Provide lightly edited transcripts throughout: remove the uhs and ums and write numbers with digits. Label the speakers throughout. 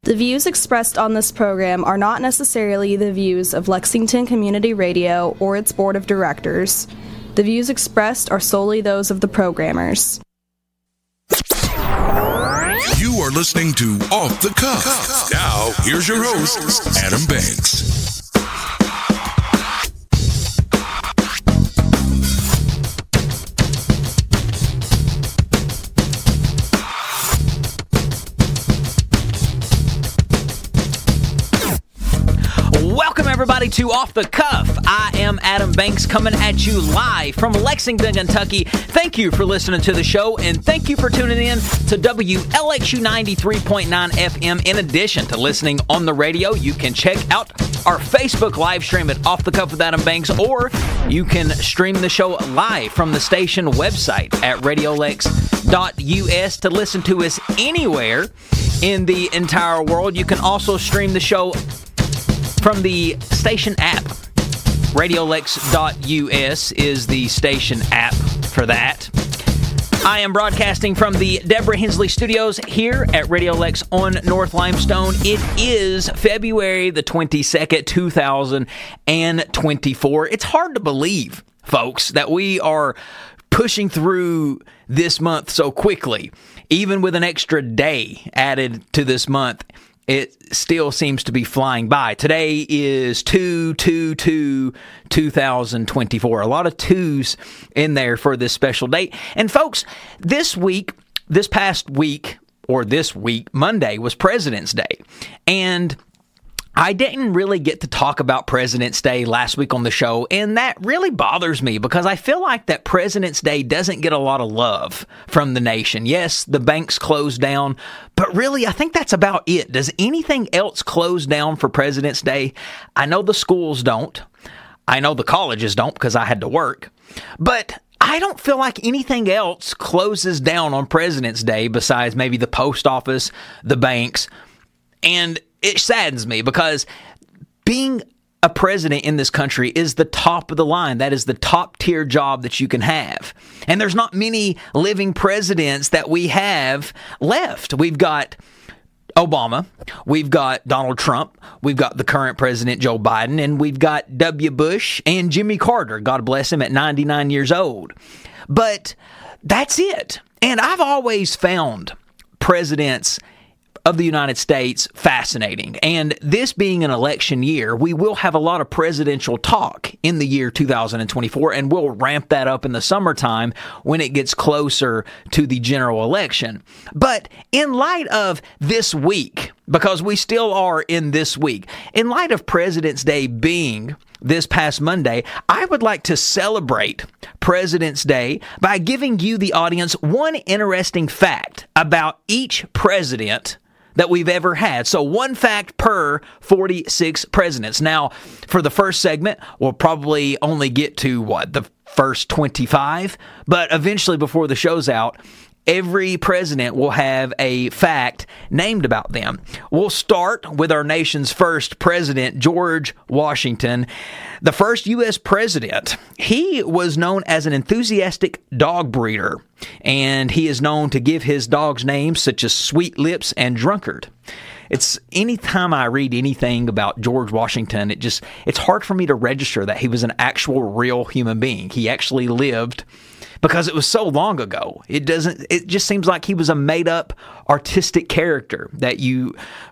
Speaker 1: The views expressed on this program are not necessarily the views of Lexington Community Radio or its board of directors. The views expressed are solely those of the programmers.
Speaker 2: You are listening to Off the Cuff. Now, here's your host, Adam Banks.
Speaker 3: Welcome, everybody, to Off the Cuff. I am Adam Banks, coming at you live from Lexington, Kentucky. Thank you for listening to the show, and thank you for tuning in to WLXU 93.9 FM. In addition to listening on the radio, you can check out our Facebook live stream at Off the Cuff with Adam Banks, or you can stream the show live from the station website at radiolex.us to listen to us anywhere in the entire world. You can also stream the show from the station app. Radiolex.us is the station app for that. I am broadcasting from the Deborah Hensley Studios here at Radio Lex on North Limestone. It is February the 22nd, 2024. It's hard to believe, folks, that we are pushing through this month so quickly. Even with an extra day added to this month, it still seems to be flying by. Today is 2/2/2024. A lot of twos in there for this special date. And folks, this week, Monday, was President's Day. And I didn't really get to talk about President's Day last week on the show, and that really bothers me because I feel like that President's Day doesn't get a lot of love from the nation. Yes, the banks closed down, but really, I think that's about it. Does anything else close down for President's Day? I know the schools don't. I know the colleges don't because I had to work. But I don't feel like anything else closes down on President's Day besides maybe the post office, the banks, and it saddens me because being a president in this country is the top of the line. That is the top tier job that you can have. And there's not many living presidents that we have left. We've got Obama, we've got Donald Trump, we've got the current president, Joe Biden, and we've got W. Bush and Jimmy Carter, God bless him, at 99 years old. But that's it. And I've always found presidents of the United States fascinating. And this being an election year, we will have a lot of presidential talk in the year 2024, and we'll ramp that up in the summertime when it gets closer to the general election. But in light of this week, because we still are in this week, in light of President's Day being this past Monday, I would like to celebrate President's Day by giving you, the audience, one interesting fact about each president that we've ever had. So one fact per 46 presidents. Now, for the first segment, we'll probably only get to, the first 25? But eventually, before the show's out, every president will have a fact named about them. We'll start with our nation's first president, George Washington. The first U.S. president, he was known as an enthusiastic dog breeder, and he is known to give his dogs names such as Sweet Lips and Drunkard. It's anytime I read anything about George Washington, it's hard for me to register that he was an actual real human being. He actually lived, because it was so long ago. It just seems like he was a made-up artistic character that you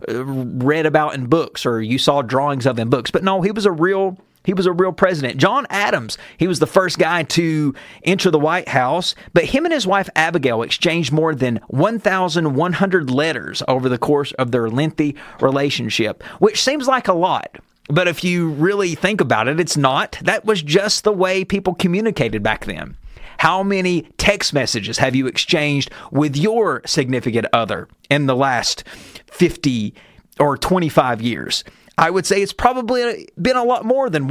Speaker 3: read about in books or you saw drawings of in books. But no, he was a real president. John Adams, he was the first guy to enter the White House, but him and his wife Abigail exchanged more than 1,100 letters over the course of their lengthy relationship, which seems like a lot. But if you really think about it, it's not. That was just the way people communicated back then. How many text messages have you exchanged with your significant other in the last 50 or 25 years? I would say it's probably been a lot more than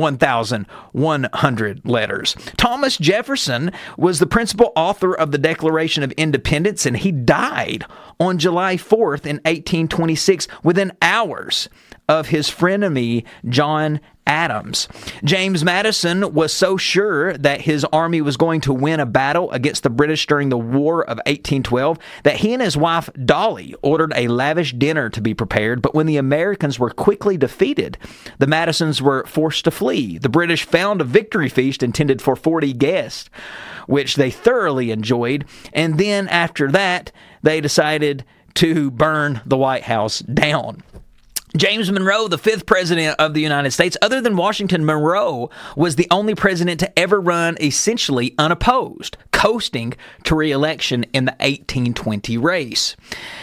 Speaker 3: 1,100 letters. Thomas Jefferson was the principal author of the Declaration of Independence, and he died on July 4th in 1826 within hours of his frenemy, John Adams. James Madison was so sure that his army was going to win a battle against the British during the War of 1812 that he and his wife, Dolly, ordered a lavish dinner to be prepared, but when the Americans were quickly defeated, the Madisons were forced to flee. The British found a victory feast intended for 40 guests, which they thoroughly enjoyed, and then after that, they decided to burn the White House down. James Monroe, the fifth president of the United States, other than Washington, Monroe was the only president to ever run essentially unopposed, coasting to re-election in the 1820 race.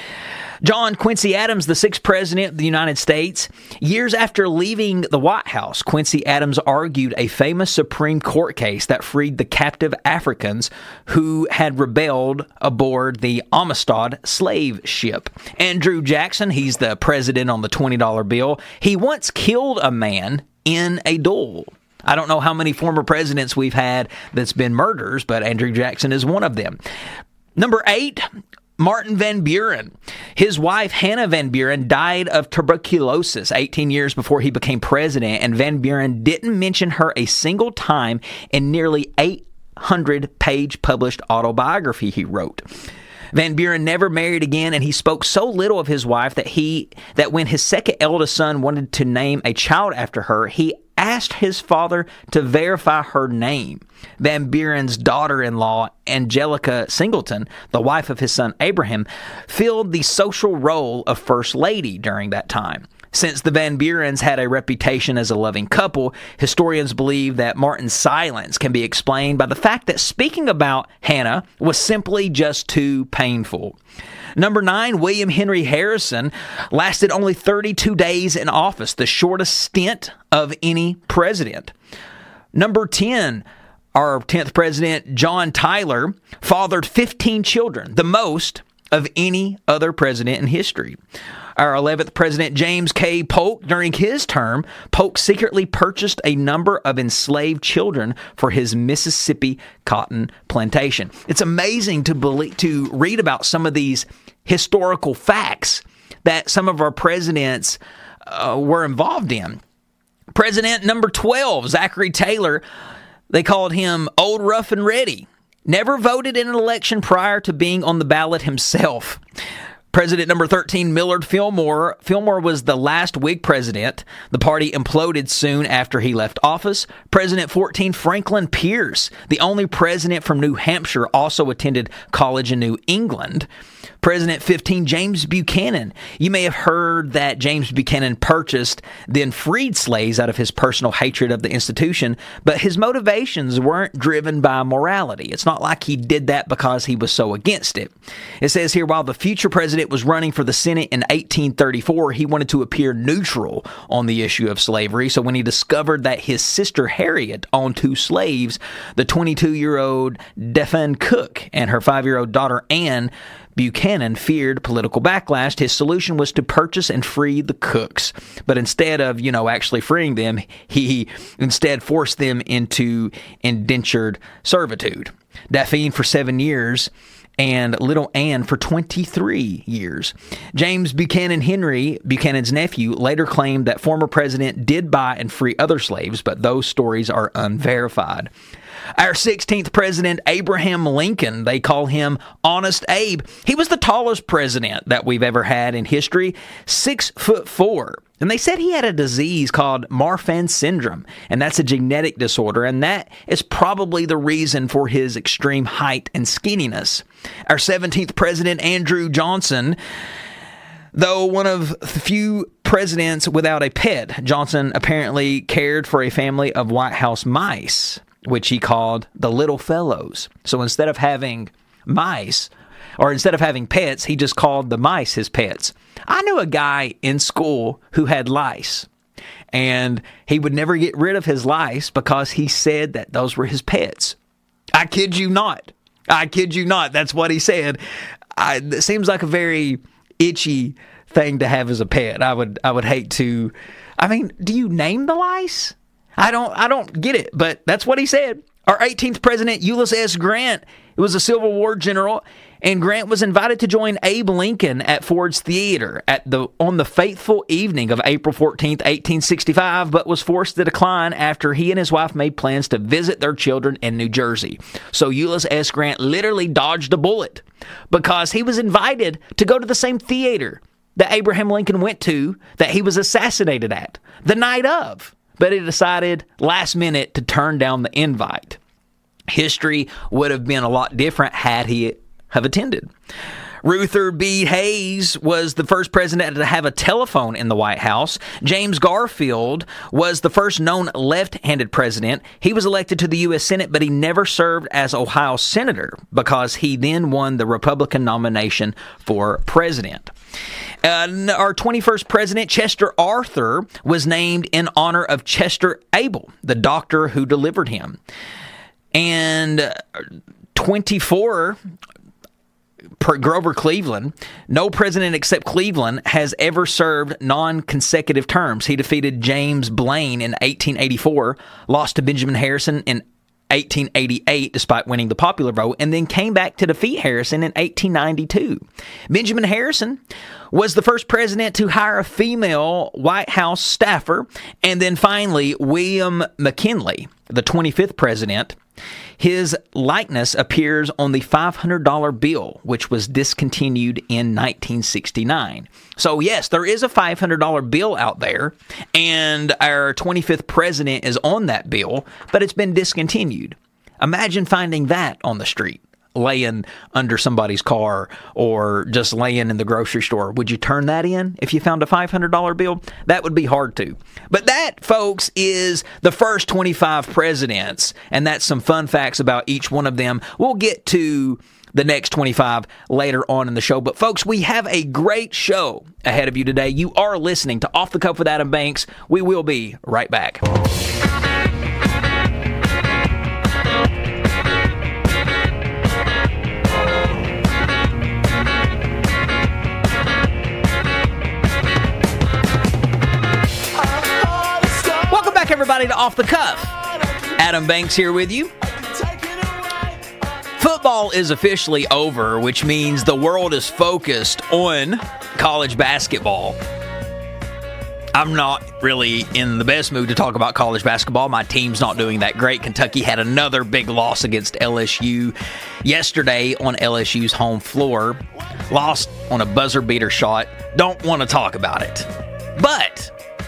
Speaker 3: John Quincy Adams, the sixth president of the United States, years after leaving the White House, Quincy Adams argued a famous Supreme Court case that freed the captive Africans who had rebelled aboard the Amistad slave ship. Andrew Jackson, he's the president on the $20 bill, he once killed a man in a duel. I don't know how many former presidents we've had that's been murderers, but Andrew Jackson is one of them. Number 8, Martin Van Buren. His wife, Hannah Van Buren, died of tuberculosis 18 years before he became president, and Van Buren didn't mention her a single time in nearly 800-page published autobiography he wrote. Van Buren never married again, and he spoke so little of his wife that when his second eldest son wanted to name a child after her, he asked his father to verify her name. Van Buren's daughter-in-law, Angelica Singleton, the wife of his son Abraham, filled the social role of First Lady during that time. Since the Van Burens had a reputation as a loving couple, historians believe that Martin's silence can be explained by the fact that speaking about Hannah was simply just too painful. Number 9, William Henry Harrison lasted only 32 days in office, the shortest stint of any president. Number 10, our 10th president, John Tyler, fathered 15 children, the most of any other president in history. Our 11th president, James K. Polk, during his term, Polk secretly purchased a number of enslaved children for his Mississippi cotton plantation. It's amazing to read about some of these historical facts that some of our presidents were involved in. President number 12, Zachary Taylor, they called him Old Rough and Ready. Never voted in an election prior to being on the ballot himself. President number 13, Millard Fillmore. Fillmore was the last Whig president. The party imploded soon after he left office. President 14, Franklin Pierce, the only president from New Hampshire, also attended college in New England. President 15, James Buchanan. You may have heard that James Buchanan purchased, then freed slaves out of his personal hatred of the institution, but his motivations weren't driven by morality. It's not like he did that because he was so against it. It says here, while the future president was running for the Senate in 1834, he wanted to appear neutral on the issue of slavery. So when he discovered that his sister Harriet owned 2 slaves, the 22-year-old Defan Cook and her 5-year-old daughter Anne, Buchanan feared political backlash. His solution was to purchase and free the Cooks. But instead of, actually freeing them, he instead forced them into indentured servitude. Daphne for 7 years and little Anne for 23 years. James Buchanan Henry, Buchanan's nephew, later claimed that former president did buy and free other slaves, but those stories are unverified. Our 16th president, Abraham Lincoln, they call him Honest Abe. He was the tallest president that we've ever had in history, 6'4". And they said he had a disease called Marfan syndrome, and that's a genetic disorder, and that is probably the reason for his extreme height and skinniness. Our 17th president, Andrew Johnson, though one of the few presidents without a pet, Johnson apparently cared for a family of White House mice, which he called the little fellows. So instead of having mice, or instead of having pets, he just called the mice his pets. I knew a guy in school who had lice, and he would never get rid of his lice because he said that those were his pets. I kid you not. That's what he said. It seems like a very itchy thing to have as a pet. I would hate to. I mean, do you name the lice? I don't get it, but that's what he said. Our 18th president, Ulysses S. Grant, was a Civil War general, and Grant was invited to join Abe Lincoln at Ford's Theater on the fateful evening of April 14th, 1865, but was forced to decline after he and his wife made plans to visit their children in New Jersey. So Ulysses S. Grant literally dodged a bullet because he was invited to go to the same theater that Abraham Lincoln went to that he was assassinated at the night of. But he decided last minute to turn down the invite. History would have been a lot different had he have attended. Ruther B. Hayes was the first president to have a telephone in the White House. James Garfield was the first known left-handed president. He was elected to the U.S. Senate, but he never served as Ohio senator because he then won the Republican nomination for president. Our 21st president, Chester Arthur, was named in honor of Chester Abel, the doctor who delivered him. And 24, Grover Cleveland. No president except Cleveland has ever served non-consecutive terms. He defeated James Blaine in 1884, lost to Benjamin Harrison in 1888 despite winning the popular vote, and then came back to defeat Harrison in 1892. Benjamin Harrison was the first president to hire a female White House staffer, and then finally William McKinley, the 25th president. His likeness appears on the $500 bill, which was discontinued in 1969. So yes, there is a $500 bill out there, and our 25th president is on that bill, but it's been discontinued. Imagine finding that on the street, laying under somebody's car or just laying in the grocery store. Would you turn that in if you found a $500 bill? That would be hard to. But that, folks, is the first 25 presidents, and that's some fun facts about each one of them. We'll get to the next 25 later on in the show. But, folks, we have a great show ahead of you today. You are listening to Off the Cuff with Adam Banks. We will be right back. Everybody to Off the Cuff. Adam Banks here with you. Football is officially over, which means the world is focused on college basketball. I'm not really in the best mood to talk about college basketball. My team's not doing that great. Kentucky had another big loss against LSU yesterday on LSU's home floor. Lost on a buzzer beater shot. Don't want to talk about it. But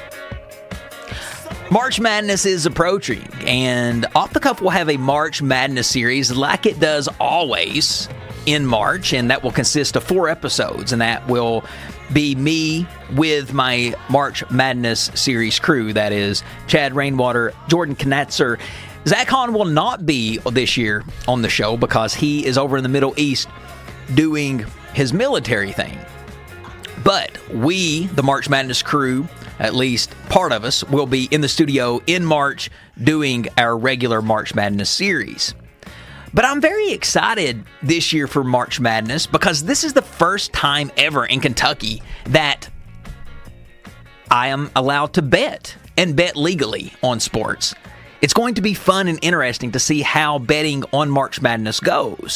Speaker 3: March Madness is approaching, and Off the Cuff will have a March Madness series like it does always in March, and that will consist of 4 episodes, and that will be me with my March Madness series crew. That is Chad Rainwater, Jordan Knatzer. Zach Hahn will not be this year on the show because he is over in the Middle East doing his military thing. But we, the March Madness crew, at least part of us, will be in the studio in March doing our regular March Madness series. But I'm very excited this year for March Madness because this is the first time ever in Kentucky that I am allowed to bet, and bet legally on sports. It's going to be fun and interesting to see how betting on March Madness goes.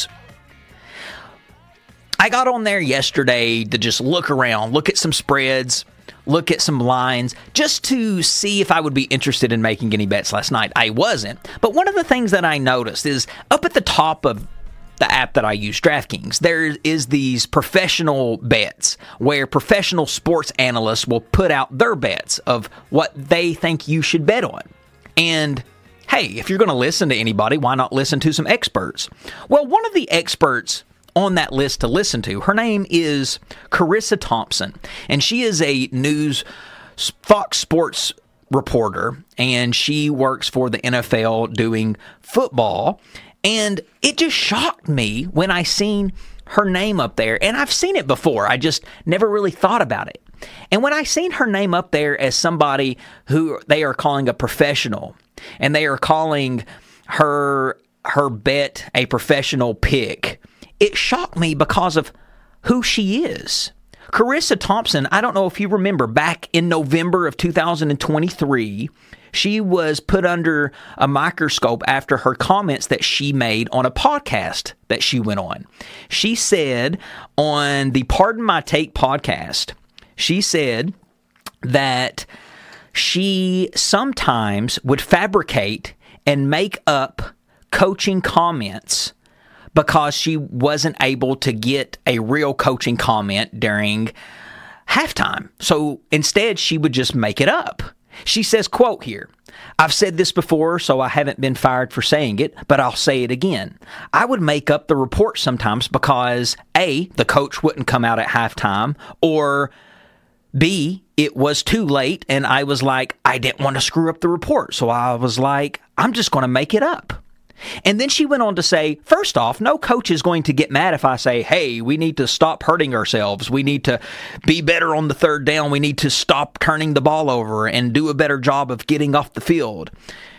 Speaker 3: I got on there yesterday to just look around, look at some spreads, look at some lines, just to see if I would be interested in making any bets last night. I wasn't. But one of the things that I noticed is up at the top of the app that I use, DraftKings, there is these professional bets where professional sports analysts will put out their bets of what they think you should bet on. And hey, if you're going to listen to anybody, why not listen to some experts? Well, one of the experts on that list to listen to, her name is Carissa Thompson, and she is a Fox Sports reporter, and she works for the NFL doing football, and it just shocked me when I seen her name up there, and I've seen it before, I just never really thought about it. And when I seen her name up there as somebody who they are calling a professional, and they are calling her bet a professional pick, it shocked me because of who she is. Charissa Thompson, I don't know if you remember, back in November of 2023, she was put under a microscope after her comments that she made on a podcast that she went on. She said on the Pardon My Take podcast, she said that she sometimes would fabricate and make up coaching comments because she wasn't able to get a real coaching comment during halftime. So instead, she would just make it up. She says, quote here, "I've said this before, so I haven't been fired for saying it, but I'll say it again. I would make up the report sometimes because A, the coach wouldn't come out at halftime, or B, it was too late and I was like, I didn't want to screw up the report. So I was like, I'm just going to make it up." And then she went on to say, first off, no coach is going to get mad if I say, hey, we need to stop hurting ourselves. We need to be better on the third down. We need to stop turning the ball over and do a better job of getting off the field.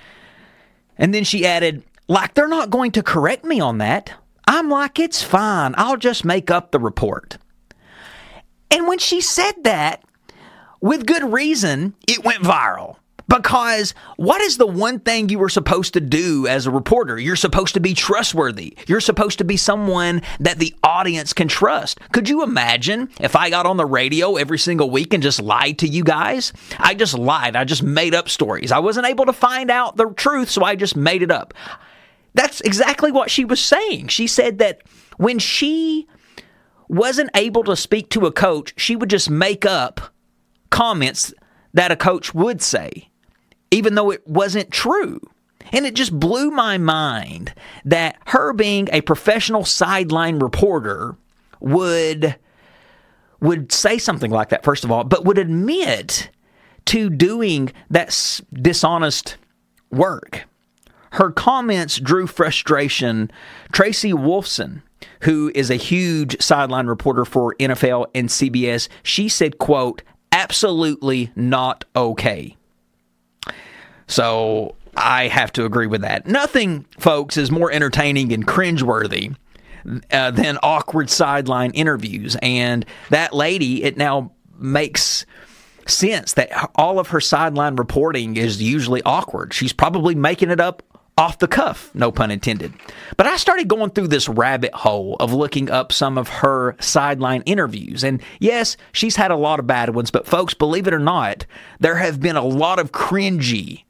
Speaker 3: And then she added, like, they're not going to correct me on that. I'm like, it's fine. I'll just make up the report. And when she said that, with good reason, it went viral. Because what is the one thing you were supposed to do as a reporter? You're supposed to be trustworthy. You're supposed to be someone that the audience can trust. Could you imagine if I got on the radio every single week and just lied to you guys? I just lied. I just made up stories. I wasn't able to find out the truth, so I just made it up. That's exactly what she was saying. She said that when she wasn't able to speak to a coach, she would just make up comments that a coach would say, even though it wasn't true. And it just blew my mind that her being a professional sideline reporter would say something like that, first of all, but would admit to doing that dishonest work. Her comments drew frustration. Tracy Wolfson, who is a huge sideline reporter for NFL and CBS, she said, quote, absolutely not okay. So I have to agree with that. Nothing, folks, is more entertaining and cringeworthy than awkward sideline interviews. And that lady, it now makes sense that all of her sideline reporting is usually awkward. She's probably making it up off the cuff, no pun intended. But I started going through this rabbit hole of looking up some of her sideline interviews. And yes, she's had a lot of bad ones, but folks, believe it or not, there have been a lot of cringy,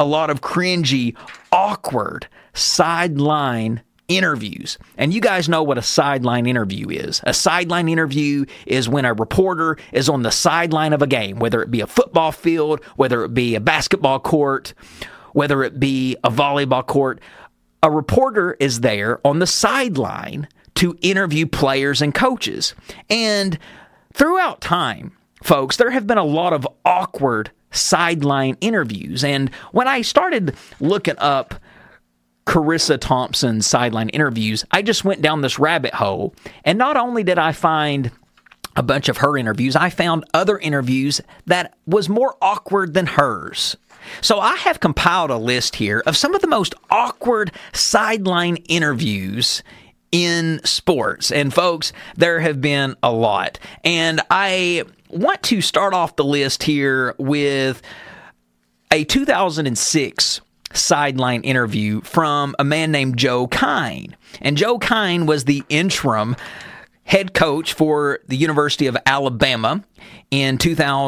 Speaker 3: awkward sideline interviews. And you guys know what a sideline interview is. A sideline interview is when a reporter is on the sideline of a game, whether it be a football field, whether it be a basketball court, whether it be a volleyball court. A reporter is there on the sideline to interview players and coaches. And throughout time, folks, there have been a lot of awkward sideline interviews. And when I started looking up Charissa Thompson's sideline interviews, I just went down this rabbit hole. And not only did I find a bunch of her interviews, I found other interviews that was more awkward than hers. So I have compiled a list here of some of the most awkward sideline interviews in sports. And folks, there have been a lot. And I want to start off the list here with a 2006 sideline interview from a man named Joe Kine. And Joe Kine was the interim head coach for the University of Alabama in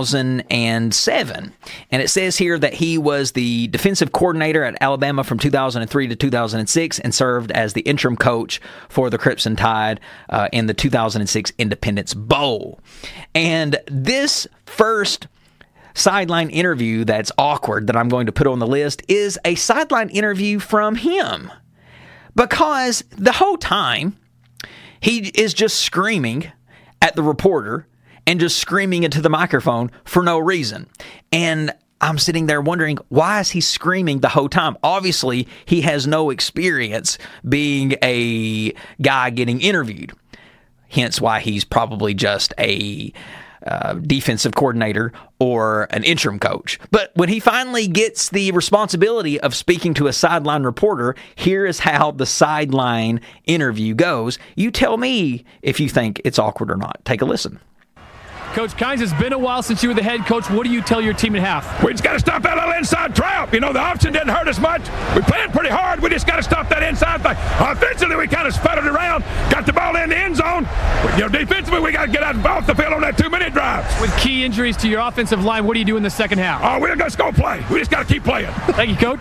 Speaker 3: 2007. And it says here that he was the defensive coordinator at Alabama from 2003 to 2006 and served as the interim coach for the Crimson Tide in the 2006 Independence Bowl. And this first sideline interview that's awkward that I'm going to put on the list is a sideline interview from him. Because the whole time, he is just screaming at the reporter and just screaming into the microphone for no reason. And I'm sitting there wondering, why is he screaming the whole time? Obviously, he has no experience being a guy getting interviewed. Hence why he's probably just a defensive coordinator or an interim coach. But when he finally gets the responsibility of speaking to a sideline reporter, here is how the sideline interview goes. You tell me if you think it's awkward or not. Take a listen.
Speaker 4: Coach Kynes, it's been a while since you were the head coach. What do you tell your team at half?
Speaker 5: We just got to stop that little inside trap. The option didn't hurt us much. We played pretty hard. We just got to stop that inside thing. Offensively, we kind of sputtered around, got the ball in the end zone. Defensively, we got to get out off the field on that 2-minute drive.
Speaker 4: With key injuries to your offensive line, what do you do in the second half?
Speaker 5: Oh, we're just going to play. We just got to keep playing.
Speaker 4: Thank you, Coach.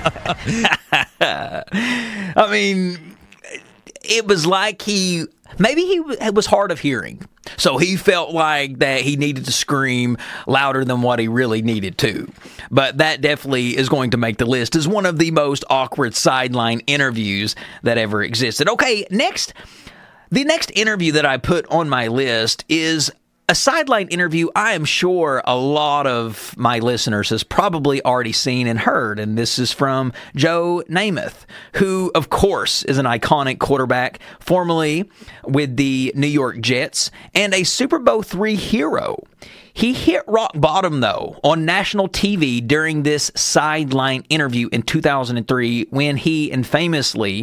Speaker 3: I mean, it was like he was hard of hearing. So he felt like that he needed to scream louder than what he really needed to. But that definitely is going to make the list as one of the most awkward sideline interviews that ever existed. Okay, the next interview that I put on my list is a sideline interview I am sure a lot of my listeners has probably already seen and heard, and this is from Joe Namath, who, of course, is an iconic quarterback, formerly with the New York Jets, and a Super Bowl III hero. He hit rock bottom, though, on national TV during this sideline interview in 2003 when he infamously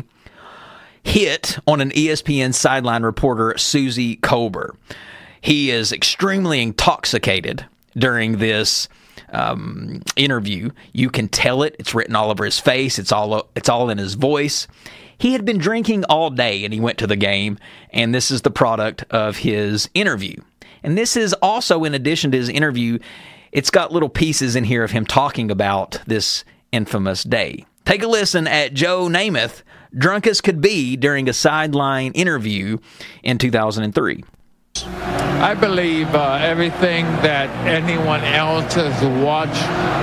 Speaker 3: hit on an ESPN sideline reporter, Suzy Kolber. He is extremely intoxicated during this interview. You can tell it. It's written all over his face. It's all in his voice. He had been drinking all day, and he went to the game, and this is the product of his interview. And this is also, in addition to his interview, it's got little pieces in here of him talking about this infamous day. Take a listen at Joe Namath, drunk as could be, during a sideline interview in 2003.
Speaker 6: I believe everything that anyone else has watched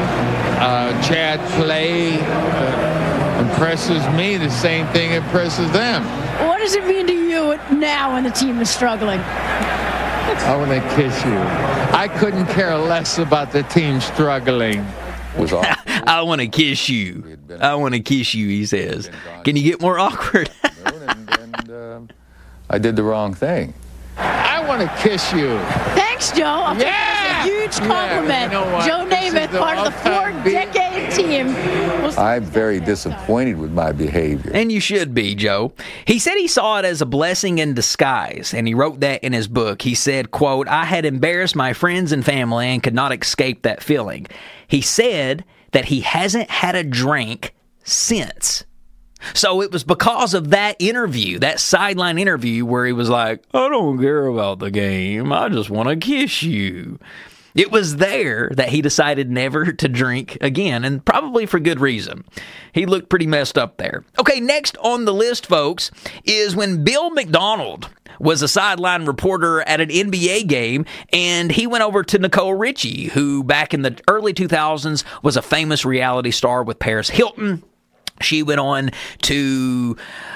Speaker 6: Chad play impresses me. The same thing impresses them.
Speaker 7: What does it mean to you now when the team is struggling?
Speaker 6: I want to kiss you. I couldn't care less about the team struggling.
Speaker 3: I want to kiss you. I want to kiss you, he says. Can you get more awkward?
Speaker 6: and I did the wrong thing. I want to kiss you.
Speaker 7: Thanks, Joe. I'll take that as a huge compliment. Joe Namath, part of the 4-decade team.
Speaker 6: I'm very disappointed with my behavior.
Speaker 3: And you should be, Joe. He said he saw it as a blessing in disguise, and he wrote that in his book. He said, quote, "I had embarrassed my friends and family and could not escape that feeling." He said that he hasn't had a drink since. So it was because of that interview, that sideline interview, where he was like, "I don't care about the game. I just want to kiss you." It was there that he decided never to drink again, and probably for good reason. He looked pretty messed up there. Okay, next on the list, folks, is when Bill McDonald was a sideline reporter at an NBA game, and he went over to Nicole Richie, who back in the early 2000s was a famous reality star with Paris Hilton. She went on to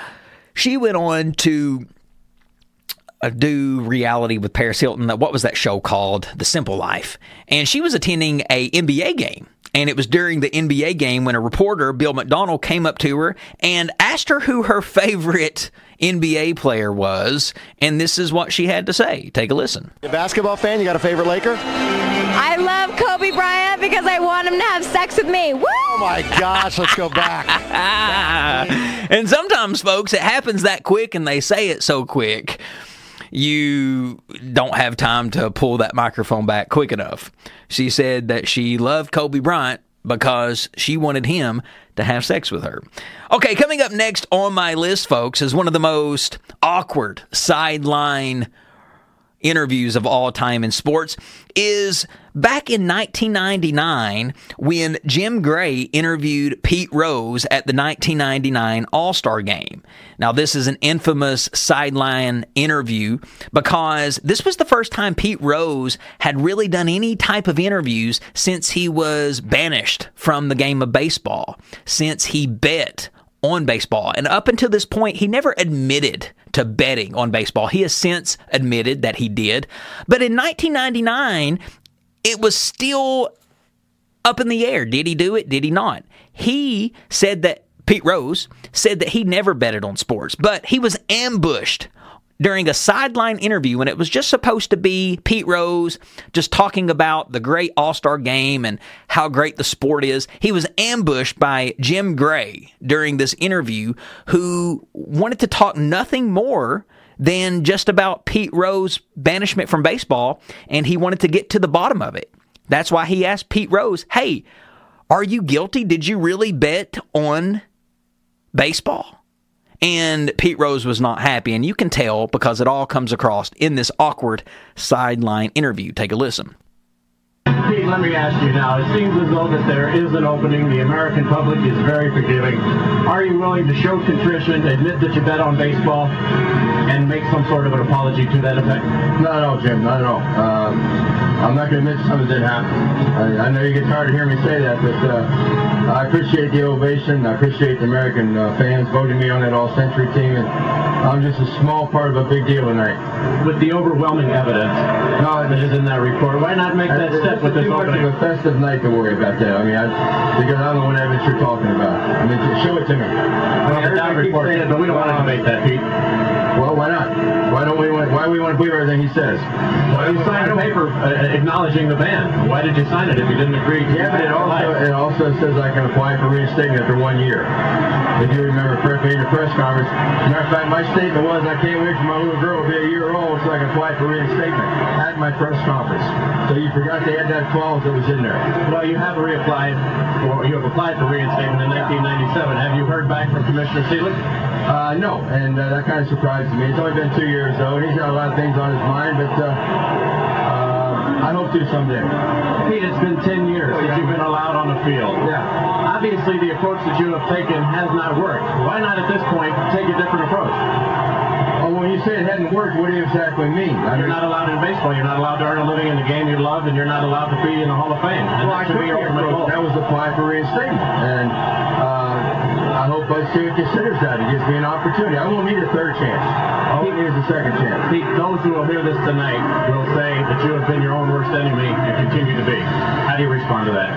Speaker 3: do reality with Paris Hilton. What was that show called? The Simple Life. And she was attending a NBA game. And it was during the NBA game when a reporter, Bill McDonald, came up to her and asked her who her favorite NBA player was. And this is what she had to say. Take a listen.
Speaker 8: You a basketball fan? You got a favorite Laker?
Speaker 9: I love Kobe Bryant because I want him to have sex with me. Woo!
Speaker 8: Oh my gosh, let's go back.
Speaker 3: And sometimes, folks, it happens that quick and they say it so quick, you don't have time to pull that microphone back quick enough. She said that she loved Kobe Bryant because she wanted him to have sex with her. Okay, coming up next on my list, folks, is one of the most awkward sideline interviews of all time in sports, is back in 1999 when Jim Gray interviewed Pete Rose at the 1999 All-Star Game. Now, this is an infamous sideline interview because this was the first time Pete Rose had really done any type of interviews since he was banished from the game of baseball, since he bet on baseball. And up until this point, he never admitted to betting on baseball. He has since admitted that he did. But in 1999, it was still up in the air. Did he do it? Did he not? He said that, Pete Rose said that he never betted on sports, but he was ambushed during a sideline interview when it was just supposed to be Pete Rose just talking about the great All-Star game and how great the sport is. He was ambushed by Jim Gray during this interview, who wanted to talk nothing more than just about Pete Rose's banishment from baseball, and he wanted to get to the bottom of it. That's why he asked Pete Rose, hey, are you guilty? Did you really bet on baseball? And Pete Rose was not happy, and you can tell because it all comes across in this awkward sideline interview. Take a listen.
Speaker 10: Pete, let me ask you now. It seems as though that there is an opening. The American public is very forgiving. Are you willing to show contrition, admit that you bet on baseball, and make some sort of an apology to that effect?
Speaker 11: Not at all, Jim. Not at all. I'm not going to admit something that happened. I know you get tired of hearing me say that, but I appreciate the ovation. I appreciate the American fans voting me on that all-century team, and I'm just a small part of a big deal tonight.
Speaker 10: With the overwhelming evidence that is in that report, why not make that step with this opening?
Speaker 11: It's too much of a festive night to worry about that. I mean, because I don't know what evidence you're talking about. I mean, show it to me.
Speaker 10: Well, that report said, but we don't want to debate that, Pete.
Speaker 11: Well, why not? Why do we want to believe everything he says?
Speaker 10: Well, you signed a paper acknowledging the ban. Why did you sign it if you didn't agree?
Speaker 11: Yeah, but it also says I can apply for reinstatement after 1 year. If you remember correctly in the press conference. Matter of fact, my statement was I can't wait for my little girl to be a year old so I can apply for reinstatement at my press conference. So you forgot they had that clause that was in there.
Speaker 10: Well, you have reapplied, or you have applied for reinstatement in 1997. Have you heard back from Commissioner Seelig?
Speaker 11: No, and that kind of surprises me. It's only been 2 years, though, and he's got a lot of things on his mind, but I hope to someday.
Speaker 10: Pete, it's been 10 years since you've been allowed on the field.
Speaker 11: Yeah.
Speaker 10: Obviously, the approach that you have taken has not worked. Why not at this point take a different approach?
Speaker 11: Oh, when you say it hadn't worked, what do you exactly mean?
Speaker 10: You're not allowed in baseball. You're not allowed to earn a living in the game you love, and you're not allowed to be in the Hall of Fame. And
Speaker 11: well, that was apply for reinstatement, and I hope Bud Selig considers that. It gives me an opportunity. I won't need a third chance. He needs a second chance.
Speaker 10: Pete, those who will hear this tonight will say that you have been your own worst enemy and continue to be. How do you respond to that?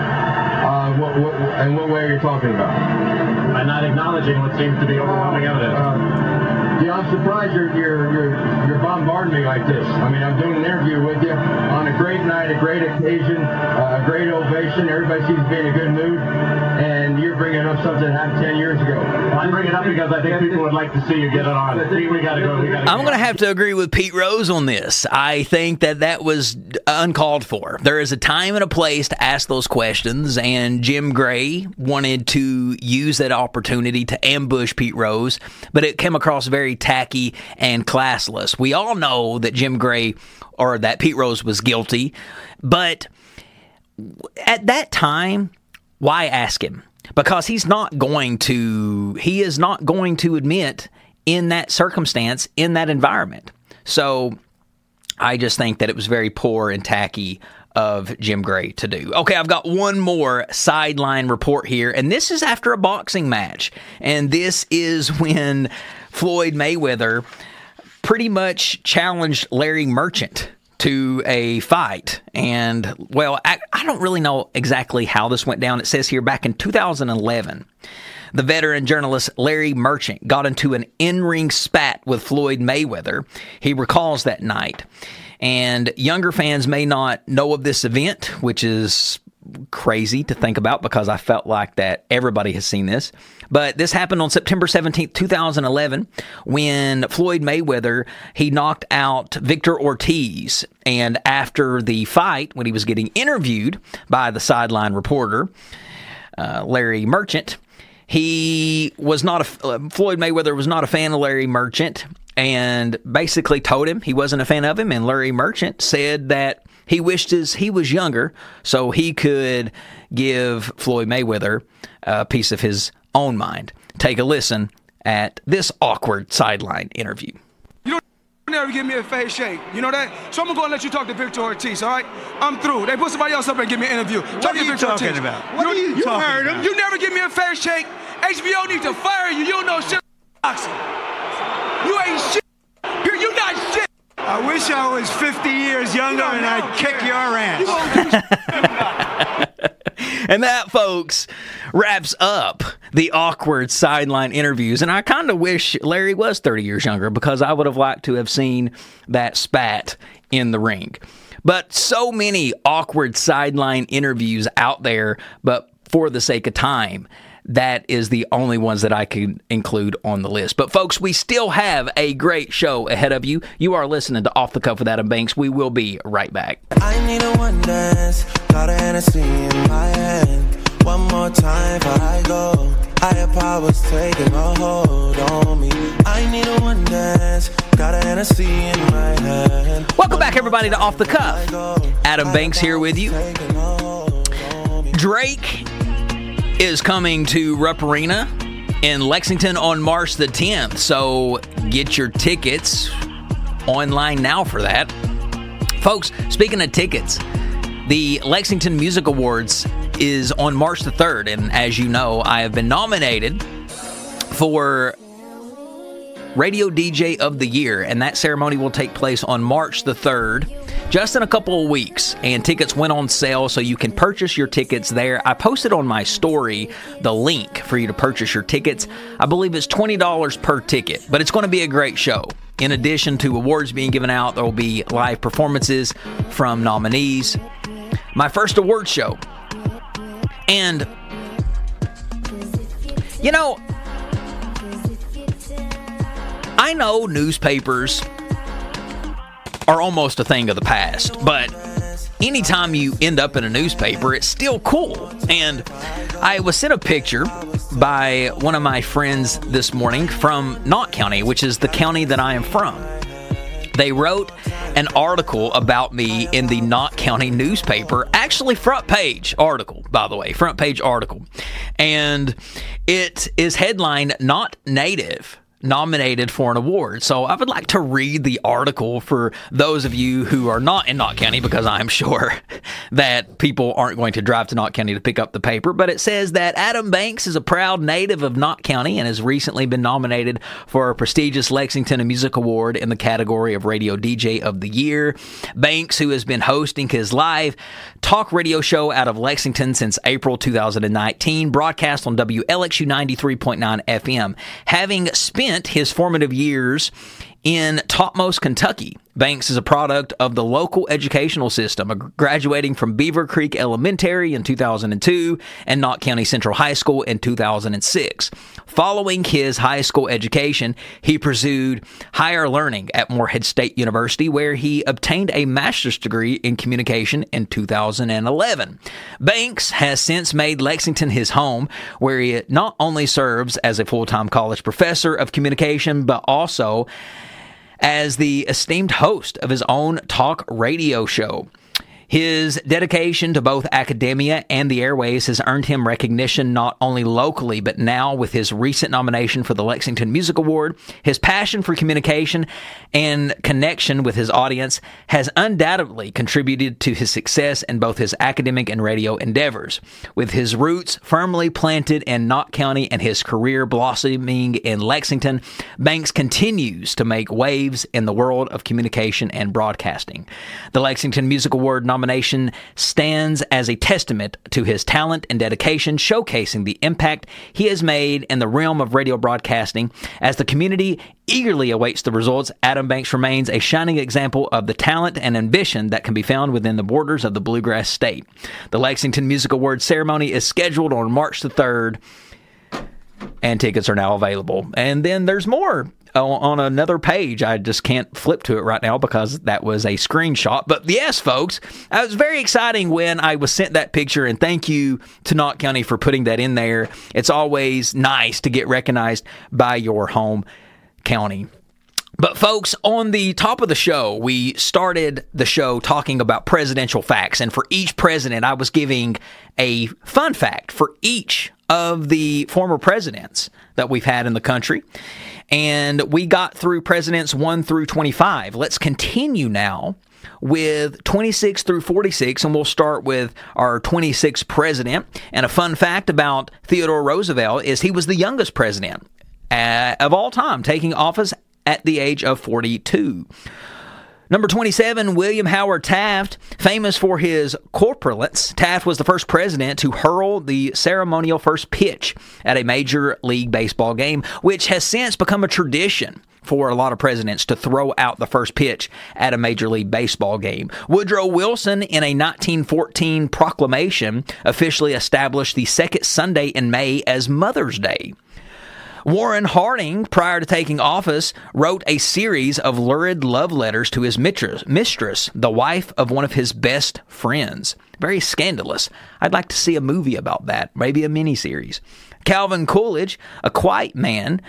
Speaker 11: In what way are you talking about?
Speaker 10: By not acknowledging what seems to be overwhelming evidence.
Speaker 11: Yeah, I'm surprised you're bombarding me like this. I mean, I'm doing an interview with you on a great night, a great occasion, a great ovation. Everybody seems to be in a good mood, and you're bringing up something that happened 10 years ago.
Speaker 10: Well, I'm bringing it up because I think people would like to see you get it on. Pete, we got to go.
Speaker 3: I'm going to have to agree with Pete Rose on this. I think that was uncalled for. There is a time and a place to ask those questions, and Jim Gray wanted to use that opportunity to ambush Pete Rose, but it came across very tacky and classless. We all know that Jim Gray, or that Pete Rose was guilty, but at that time, why ask him? Because he is not going to admit in that circumstance, in that environment. So I just think that it was very poor and tacky of Jim Gray to do. Okay, I've got one more sideline report here, and this is after a boxing match. And this is when Floyd Mayweather pretty much challenged Larry Merchant to a fight. And, well, I don't really know exactly how this went down. It says here back in 2011, the veteran journalist Larry Merchant got into an in-ring spat with Floyd Mayweather. He recalls that night. And younger fans may not know of this event, which is crazy to think about because I felt like that everybody has seen this. But this happened on September 17th, 2011, when Floyd Mayweather, he knocked out Victor Ortiz. And after the fight, when he was getting interviewed by the sideline reporter, Larry Merchant, Floyd Mayweather was not a fan of Larry Merchant and basically told him he wasn't a fan of him. And Larry Merchant said that he wished he was younger so he could give Floyd Mayweather a piece of his own mind. Take a listen at this awkward sideline interview.
Speaker 12: You don't never give me a face shake. You know that? So I'm going to let you talk to Victor Ortiz, all right? I'm through. They put somebody else up and give me an interview.
Speaker 13: What are you talking about? What are you talking about?
Speaker 12: You never give me a face shake. HBO needs to fire you. You don't know shit boxing. You ain't shit. You're not shit.
Speaker 13: I wish I was 50 years younger and I'd kick your ass.
Speaker 3: And that, folks, wraps up the awkward sideline interviews. And I kind of wish Larry was 30 years younger because I would have liked to have seen that spat in the ring. But so many awkward sideline interviews out there, but for the sake of time, that is the only ones that I can include on the list. But folks, we still have a great show ahead of you. You are listening to Off the Cuff with Adam Banks. We will be right back.
Speaker 14: I need a one dance, got a Hennessy in my hand. One more time before I go. Higher powers taking a hold on me. I need a one dance, got a Hennessy in my hand.
Speaker 3: Welcome back, everybody, to Off the Cuff. Adam Banks here with you. Drake is coming to Rupp Arena in Lexington on March the 10th, so get your tickets online now for that. Folks, speaking of tickets, the Lexington Music Awards is on March the 3rd, and as you know, I have been nominated for Radio DJ of the Year, and that ceremony will take place on March the 3rd, just in a couple of weeks, and tickets went on sale, so you can purchase your tickets there. I posted on my story the link for you to purchase your tickets. I believe it's $20 per ticket, but it's going to be a great show. In addition to awards being given out, there will be live performances from nominees. My first award show. And, you know, I know newspapers are almost a thing of the past, but anytime you end up in a newspaper, it's still cool. And I was sent a picture by one of my friends this morning from Knott County, which is the county that I am from. They wrote an article about me in the Knott County newspaper, actually front page article, by the way, front page article. And it is headlined, "Not Native nominated for an award." So I would like to read the article for those of you who are not in Knott County, because I'm sure that people aren't going to drive to Knott County to pick up the paper. But it says that Adam Banks is a proud native of Knott County and has recently been nominated for a prestigious Lexington Music Award in the category of Radio DJ of the Year. Banks, who has been hosting his live talk radio show out of Lexington since April 2019, broadcast on WLXU 93.9 FM, having spent his formative years in Topmost, Kentucky. Banks is a product of the local educational system, graduating from Beaver Creek Elementary in 2002 and Knott County Central High School in 2006. Following his high school education, he pursued higher learning at Morehead State University, where he obtained a master's degree in communication in 2011. Banks has since made Lexington his home, where he not only serves as a full-time college professor of communication, but also as the esteemed host of his own talk radio show. His dedication to both academia and the airways has earned him recognition not only locally, but now with his recent nomination for the Lexington Music Award. His passion for communication and connection with his audience has undoubtedly contributed to his success in both his academic and radio endeavors. With his roots firmly planted in Knott County and his career blossoming in Lexington, Banks continues to make waves in the world of communication and broadcasting. The Lexington Music Award nomination stands as a testament to his talent and dedication, showcasing the impact he has made in the realm of radio broadcasting. As the community eagerly awaits the results, Adam Banks remains a shining example of the talent and ambition that can be found within the borders of the Bluegrass State. The Lexington Music Awards ceremony is scheduled on March the 3rd, and tickets are now available. And then there's more on another page. I just can't flip to it right now because that was a screenshot. But yes, folks, it was very exciting when I was sent that picture, and thank you to Knott County for putting that in there. It's always nice to get recognized by your home county. But folks, on the top of the show, we started the show talking about presidential facts, and for each president, I was giving a fun fact for each of the former presidents that we've had in the country. And we got through presidents 1 through 25. Let's continue now with 26 through 46, and we'll start with our 26th president. And a fun fact about Theodore Roosevelt is he was the youngest president of all time, taking office at the age of 42. Number 27, William Howard Taft. Famous for his corpulence, Taft was the first president to hurl the ceremonial first pitch at a Major League Baseball game, which has since become a tradition for a lot of presidents to throw out the first pitch at a Major League Baseball game. Woodrow Wilson, in a 1914 proclamation, officially established the second Sunday in May as Mother's Day. Warren Harding, prior to taking office, wrote a series of lurid love letters to his mistress, the wife of one of his best friends. Very scandalous. I'd like to see a movie about that, maybe a miniseries. Calvin Coolidge, a quiet man,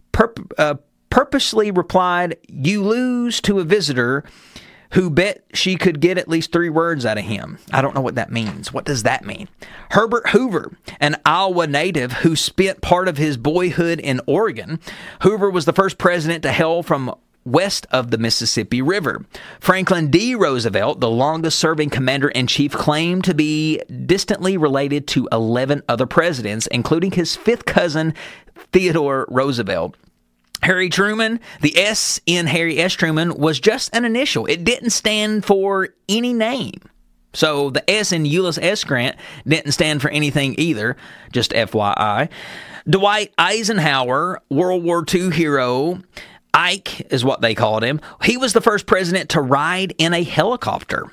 Speaker 3: purposely replied, "You lose to a visitor who bet she could get at least 3 words out of him." I don't know what that means. What does that mean? Herbert Hoover, an Iowa native who spent part of his boyhood in Oregon. Hoover was the first president to hail from west of the Mississippi River. Franklin D. Roosevelt, the longest-serving commander-in-chief, claimed to be distantly related to 11 other presidents, including his 5th cousin, Theodore Roosevelt. Harry Truman, the S in Harry S. Truman was just an initial. It didn't stand for any name. So the S in Ulysses S. Grant didn't stand for anything either, just FYI. Dwight Eisenhower, World War II hero, Ike is what they called him. He was the first president to ride in a helicopter.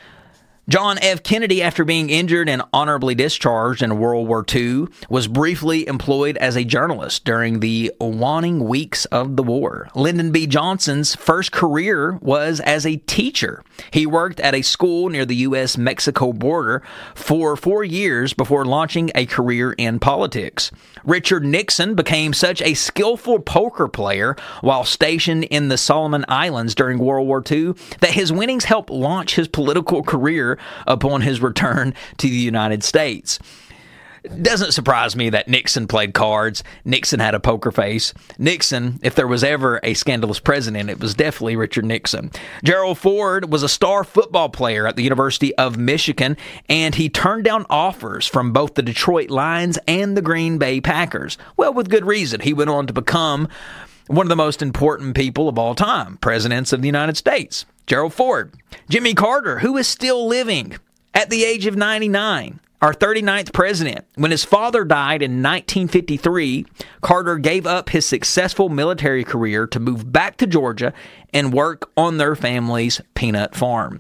Speaker 3: John F. Kennedy, after being injured and honorably discharged in World War II, was briefly employed as a journalist during the waning weeks of the war. Lyndon B. Johnson's first career was as a teacher. He worked at a school near the U.S.-Mexico border for 4 years before launching a career in politics. Richard Nixon became such a skillful poker player while stationed in the Solomon Islands during World War II that his winnings helped launch his political career upon his return to the United States. It doesn't surprise me that Nixon played cards. Nixon had a poker face. Nixon, if there was ever a scandalous president, it was definitely Richard Nixon. Gerald Ford was a star football player at the University of Michigan, and he turned down offers from both the Detroit Lions and the Green Bay Packers. Well, with good reason. He went on to become one of the most important people of all time, presidents of the United States. Gerald Ford. Jimmy Carter, who is still living at the age of 99, our 39th president. When his father died in 1953, Carter gave up his successful military career to move back to Georgia and work on their family's peanut farm.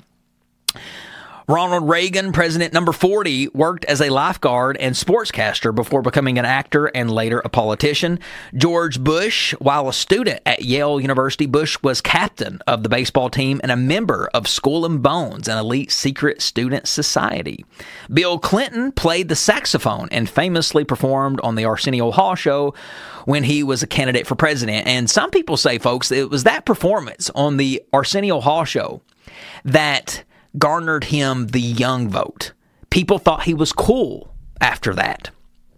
Speaker 3: Ronald Reagan, president number 40, worked as a lifeguard and sportscaster before becoming an actor and later a politician. George Bush, while a student at Yale University, Bush was captain of the baseball team and a member of Skull and Bones, an elite secret student society. Bill Clinton played the saxophone and famously performed on the Arsenio Hall show when he was a candidate for president. And some people say, folks, it was that performance on the Arsenio Hall show that garnered him the young vote. People thought he was cool after that.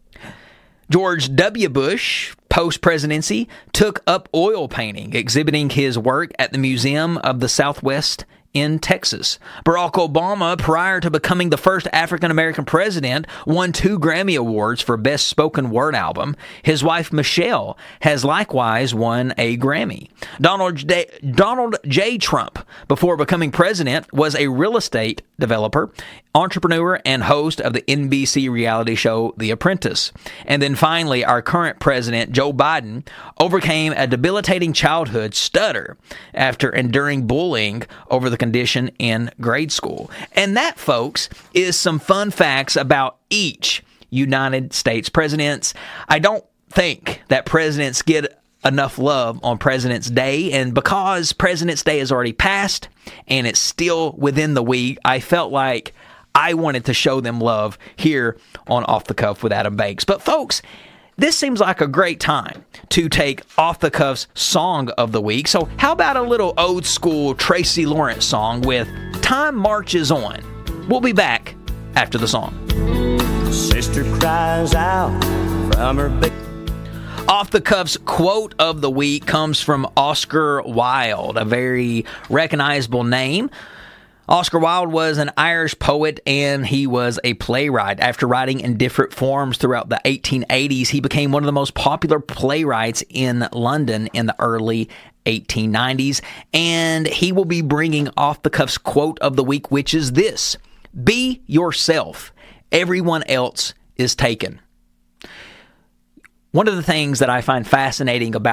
Speaker 3: George W. Bush, post-presidency, took up oil painting, exhibiting his work at the Museum of the Southwest in Texas. Barack Obama, prior to becoming the first African-American president, won 2 Grammy Awards for Best Spoken Word Album. His wife, Michelle, has likewise won a Grammy. Donald J. Trump, before becoming president, was a real estate developer, entrepreneur, and host of the NBC reality show The Apprentice. And then finally, our current president, Joe Biden, overcame a debilitating childhood stutter after enduring bullying over the condition in grade school. And that, folks, is some fun facts about each United States presidents. I don't think that presidents get enough love on President's Day, and because President's Day has already passed and it's still within the week, I felt like I wanted to show them love here on Off the Cuff with Adam Banks. But folks, this seems like a great time to take Off the Cuff's Song of the Week. So how about a little old school Tracy Lawrence song with Time Marches On? We'll be back after the song.
Speaker 15: Sister cries out from her big...
Speaker 3: Off the Cuff's quote of the week comes from Oscar Wilde, a very recognizable name. Oscar Wilde was an Irish poet and he was a playwright. After writing in different forms throughout the 1880s, he became one of the most popular playwrights in London in the early 1890s. And he will be bringing Off the Cuff's quote of the week, which is this: "Be yourself. Everyone else is taken." One of the things that I find fascinating about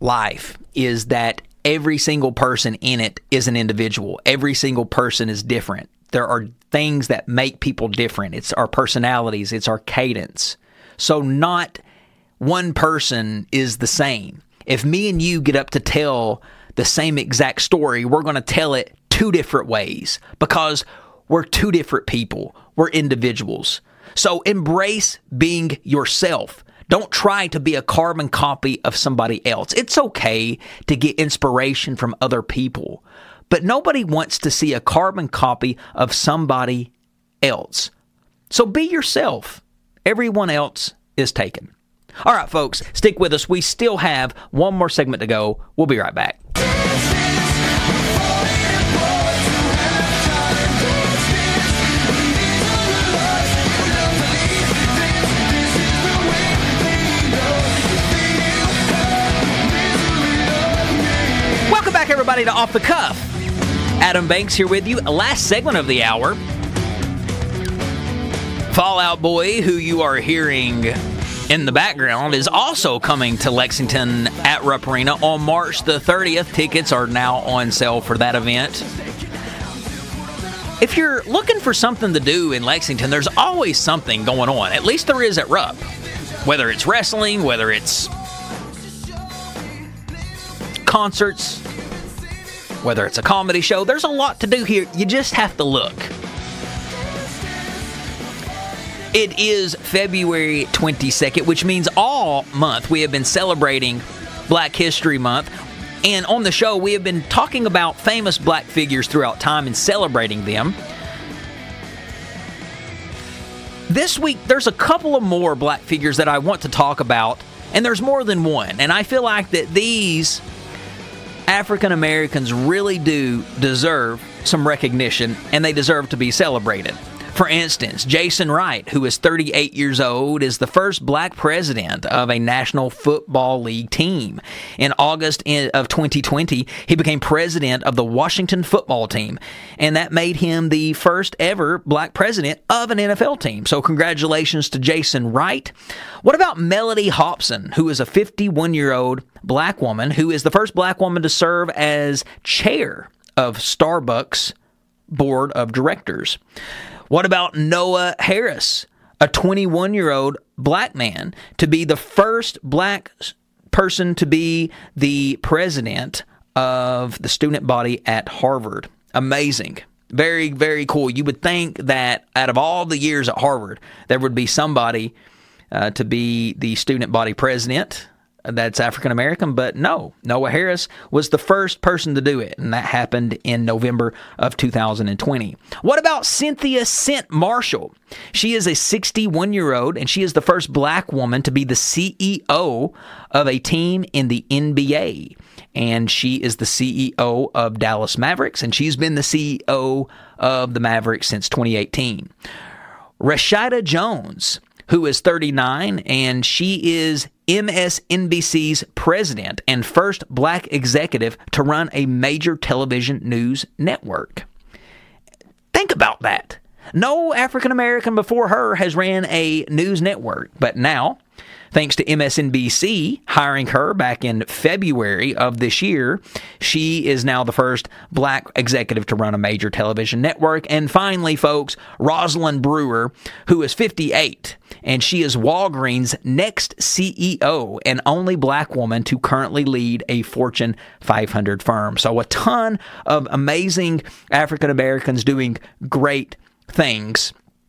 Speaker 3: life is that every single person in it is an individual. Every single person is different. There are things that make people different. It's our personalities. It's our cadence. So not one person is the same. If me and you get up to tell the same exact story, we're going to tell it two different ways because we're two different people. We're individuals. So embrace being yourself. Don't try to be a carbon copy of somebody else. It's okay to get inspiration from other people, but nobody wants to see a carbon copy of somebody else. So be yourself. Everyone else is taken. All right, folks, stick with us. We still have one more segment to go. We'll be right back. Welcome back, everybody, to Off the Cuff. Adam Banks here with you. Last segment of the hour. Fall Out Boy, who you are hearing in the background, is also coming to Lexington at Rupp Arena on March the 30th. Tickets are now on sale for that event. If you're looking for something to do in Lexington, there's always something going on. At least there is at Rupp. Whether it's wrestling, whether it's concerts, whether it's a comedy show, there's a lot to do here. You just have to look. It is February 22nd, which means all month we have been celebrating Black History Month. And on the show, we have been talking about famous black figures throughout time and celebrating them. This week, there's a couple of more black figures that I want to talk about, and there's more than one. And I feel like that these African Americans really do deserve some recognition, and they deserve to be celebrated. For instance, Jason Wright, who is 38 years old, is the first black president of a National Football League team. In August of 2020, he became president of the Washington football team, and that made him the first ever black president of an NFL team. So congratulations to Jason Wright. What about Melody Hobson, who is a 51-year-old black woman, who is the first black woman to serve as chair of Starbucks board of directors? What about Noah Harris, a 21-year-old black man, to be the first black person to be the president of the student body at Harvard? Amazing. Very, very cool. You would think that out of all the years at Harvard, there would be somebody to be the student body president that's African American, but no. Noah Harris was the first person to do it, and that happened in November of 2020. What about Cynthia Cent Marshall? She is a 61-year-old, and she is the first black woman to be the CEO of a team in the NBA. And she is the CEO of Dallas Mavericks, and she's been the CEO of the Mavericks since 2018. Rashida Jones, who is 39, and she is MSNBC's president and first black executive to run a major television news network. Think about that. No African American before her has ran a news network, but now, thanks to MSNBC hiring her back in February of this year, she is now the first black executive to run a major television network. And finally, folks, Rosalind Brewer, who is 58, and she is Walgreens' next CEO and only black woman to currently lead a Fortune 500 firm. So a ton of amazing African Americans doing great things.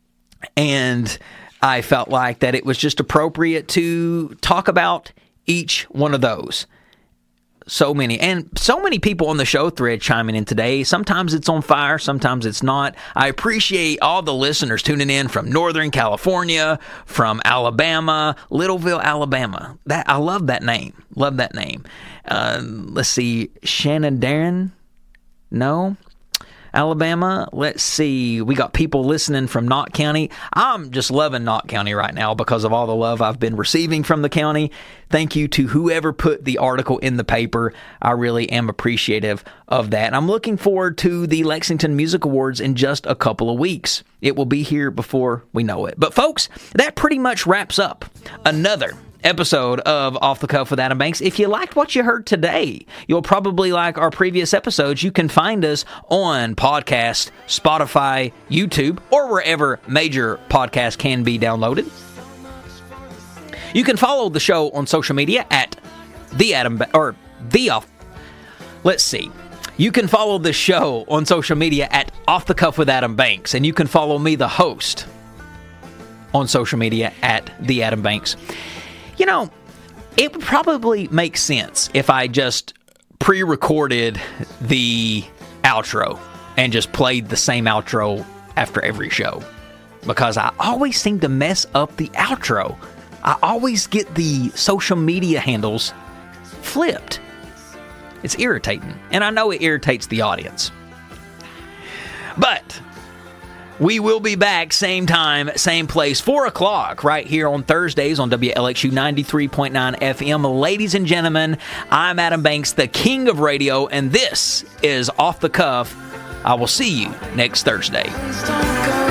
Speaker 3: And I felt like that it was just appropriate to talk about each one of those. So many people on the show thread chiming in today. Sometimes it's on fire, sometimes it's not. I appreciate all the listeners tuning in from Northern California, from Alabama, Littleville, Alabama. I love that name. Love that name. Let's see, Shannon Darren? No? Alabama. Let's see. We got people listening from Knott County. I'm just loving Knott County right now because of all the love I've been receiving from the county. Thank you to whoever put the article in the paper. I really am appreciative of that. And I'm looking forward to the Lexington Music Awards in just a couple of weeks. It will be here before we know it. But folks, that pretty much wraps up another episode of Off the Cuff with Adam Banks. If you liked what you heard today, you'll probably like our previous episodes. You can find us on podcast, Spotify, YouTube, or wherever major podcasts can be downloaded. You can follow the show on social media at You can follow the show on social media at Off the Cuff with Adam Banks, and you can follow me, the host, on social media at The Adam Banks. You know, it would probably make sense if I just pre-recorded the outro and just played the same outro after every show, because I always seem to mess up the outro. I always get the social media handles flipped. It's irritating, and I know it irritates the audience. But we will be back same time, same place, 4 o'clock, right here on Thursdays on WLXU 93.9 FM. Ladies and gentlemen, I'm Adam Banks, the king of radio, and this is Off the Cuff. I will see you next Thursday.